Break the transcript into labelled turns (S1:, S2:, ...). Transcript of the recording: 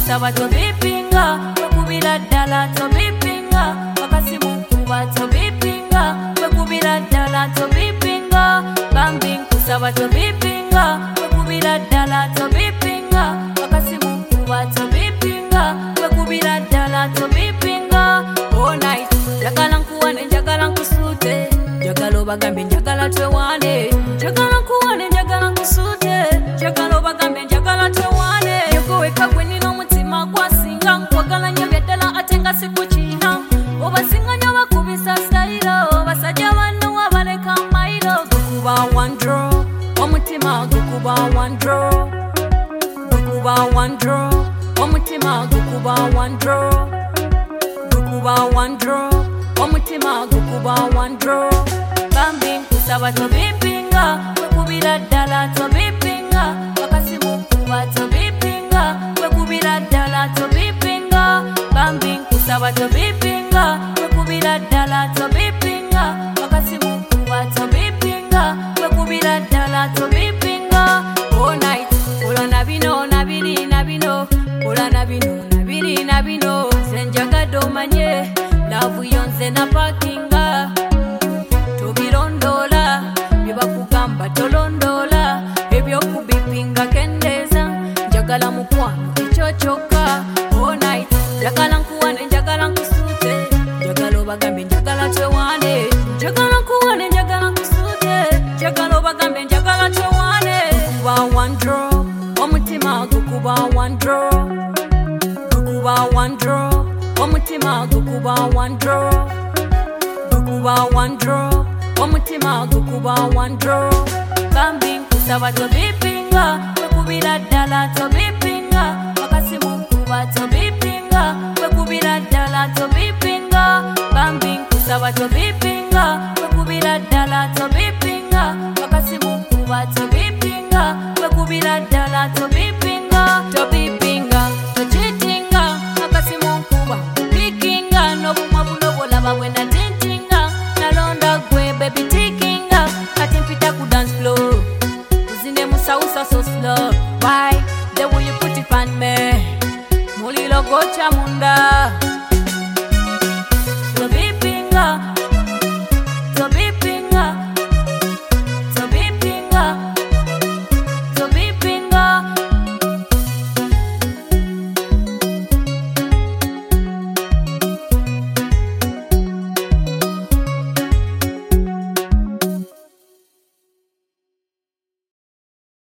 S1: nkusaba tobipinga wekubira ddala tobipinga akasimu nkuba tobipinga wekubira ddala tobipinga bambi nkusaba tobipinga wekubira ddala tobipinga akasimu nkuba tobipinga wekubira ddala tobipinga all night njagala nkuwane njagala nkusute njagala obagambe njagala twewane njagala nkuwane njagala nkusute njagala obagambe njagala twewane yogoweka gwe nina omutima gwasinga nkwagala nnyo bya ddala ate nga sikukina obasinga nnyo bakubisa stayiro basajja banno abaleka mayiro gukuba one draw omutima gukuba one draw gukuba one draw omutima gukuba one draw gukuba one draw omutima gukuba one draw bambi nkusaba tobipinga wekubira ddala tobipinga akasimu nkuba tobipinga wekubira ddala tobipinga bambi nkusaba tobipinga wekubira ddala tobipinga akasimu nkuba tobipinga wekubira ddala tobipinga all night olana bino nabiri nabino olana bino nabiri nabino zenjagadde omanye laavu yonze na pakinga tobirondoola byebakugamba tolondoola ebyokubipinga kendeeza njagala mukwano ekyo kyokka all night njagala nkuwane njagala nkusute njagala obagambe njagala twewane njagala nkuwane njagala nkusute njagala obagambe njagala twewane gukuba one draw omutima gukuba one draw gukuba one draw omutima gukuba one draw gukuba one draw omutima gukuba one draw bambi nkusaba tobipinga wekubira ddala tobipinga akasimu nkuba tobipinga wekubira ddala tobipinga bambi nkusaba tobipinga wekubira ddala tobipinga akasimu nkuba tobipinga wekubira ddala tobipinga tobipinga tochitinga akasimu nkuba pikinga n'obumwa buno bwolaba bwenda